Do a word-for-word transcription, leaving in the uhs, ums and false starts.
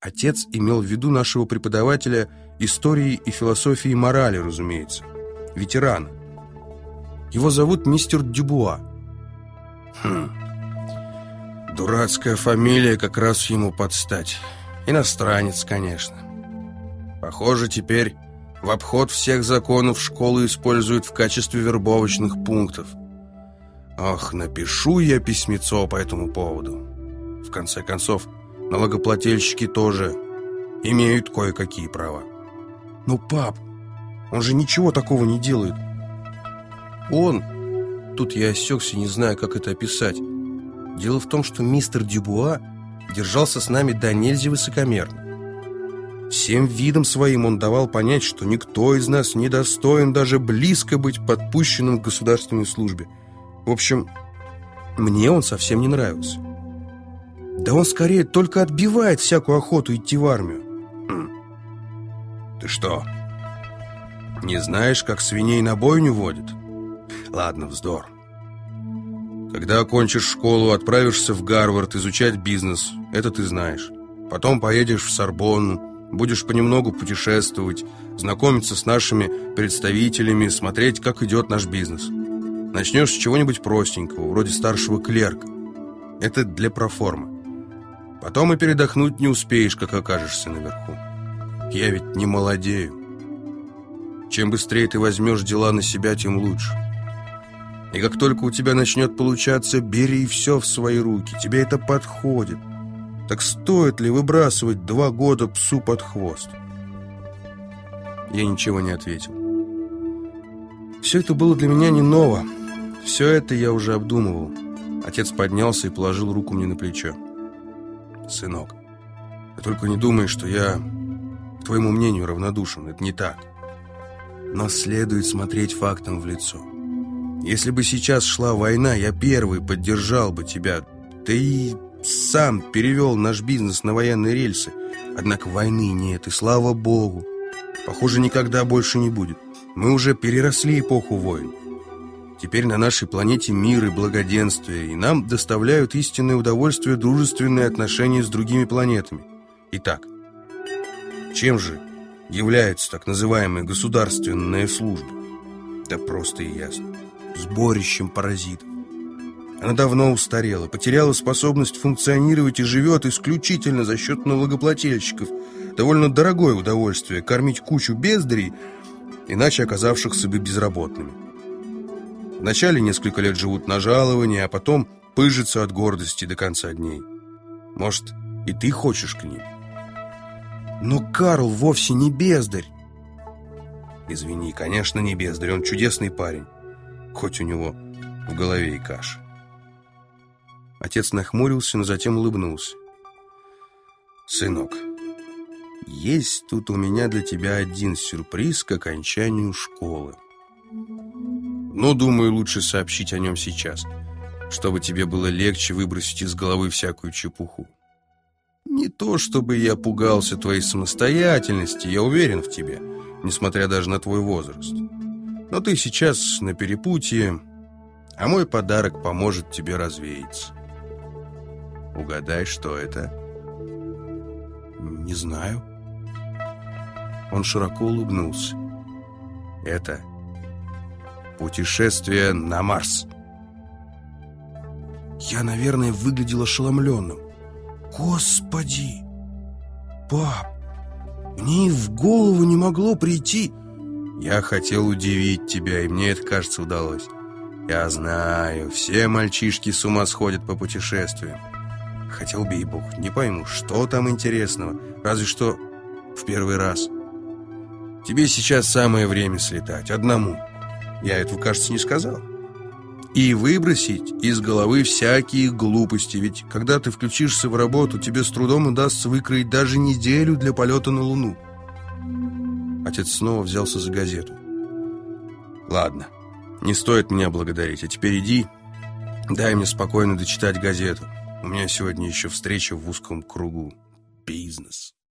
Отец имел в виду нашего преподавателя истории и философии и морали, разумеется, ветерана. Его зовут мистер Дюбуа. Хм. Дурацкая фамилия как раз ему подстать. Иностранец, конечно. Похоже, теперь в обход всех законов школы используют в качестве вербовочных пунктов. Ох, напишу я письмецо по этому поводу. В конце концов, налогоплательщики тоже имеют кое-какие права. Но, пап, он же ничего такого не делает. Он... Тут я осекся, не знаю, как это описать. Дело в том, что мистер Дюбуа держался с нами до нельзя высокомерно. Всем видом своим он давал понять, что никто из нас не достоин даже близко быть подпущенным к государственной службе. В общем, мне он совсем не нравился. Да он скорее только отбивает всякую охоту идти в армию. Хм. Ты что, не знаешь, как свиней на бойню водят? Ладно, вздор. Когда окончишь школу, отправишься в Гарвард изучать бизнес. Это ты знаешь. Потом поедешь в Сорбонну, будешь понемногу путешествовать, знакомиться с нашими представителями, смотреть, как идет наш бизнес. Начнешь с чего-нибудь простенького, вроде старшего клерка. Это для проформы. Потом и передохнуть не успеешь, как окажешься наверху. Я ведь не молодею. Чем быстрее ты возьмешь дела на себя, тем лучше. И как только у тебя начнет получаться, бери все в свои руки. Тебе это подходит. Так стоит ли выбрасывать два года псу под хвост? Я ничего не ответил. Все это было для меня не ново. Все это я уже обдумывал. Отец поднялся и положил руку мне на плечо. Сынок, ты только не думай, что я к твоему мнению равнодушен. Это не так. Но следует смотреть фактам в лицо. Если бы сейчас шла война, я первый поддержал бы тебя. Ты и сам перевел наш бизнес на военные рельсы. Однако войны нет, и слава богу. Похоже, никогда больше не будет. Мы уже переросли эпоху войн. Теперь на нашей планете мир и благоденствие, и нам доставляют истинное удовольствие дружественные отношения с другими планетами. Итак, чем же является так называемая государственная служба? Да просто и ясно. Сборищем паразитов. Она давно устарела, потеряла способность функционировать и живет исключительно за счет налогоплательщиков. Довольно дорогое удовольствие кормить кучу бездарей, иначе оказавшихся бы безработными. Вначале несколько лет живут на жалование, а потом пыжатся от гордости до конца дней. Может, и ты хочешь к ним? Но Карл вовсе не бездарь. Извини, конечно, не бездарь, он чудесный парень. Хоть у него в голове и каша. Отец нахмурился, но затем улыбнулся. Сынок, есть тут у меня для тебя один сюрприз к окончанию школы. Но, думаю, лучше сообщить о нем сейчас, чтобы тебе было легче выбросить из головы всякую чепуху. Не то, чтобы я пугался твоей самостоятельности, я уверен в тебе, несмотря даже на твой возраст. Но ты сейчас на перепутье, а мой подарок поможет тебе развеяться. Угадай, что это? Не знаю. Он широко улыбнулся. Это путешествие на Марс. Я, наверное, выглядел ошеломленным. Господи! Пап, мне и в голову не могло прийти. Я хотел удивить тебя, и мне это, кажется, удалось. Я знаю, все мальчишки с ума сходят по путешествиям. Хотя, убей бог, не пойму, что там интересного. Разве что в первый раз. Тебе сейчас самое время слетать, одному. Я этого, кажется, не сказал. И выбросить из головы всякие глупости. Ведь когда ты включишься в работу, тебе с трудом удастся выкроить даже неделю для полета на Луну. Отец снова взялся за газету. Ладно, не стоит меня благодарить. А теперь иди, дай мне спокойно дочитать газету. У меня сегодня еще встреча в узком кругу. Бизнес.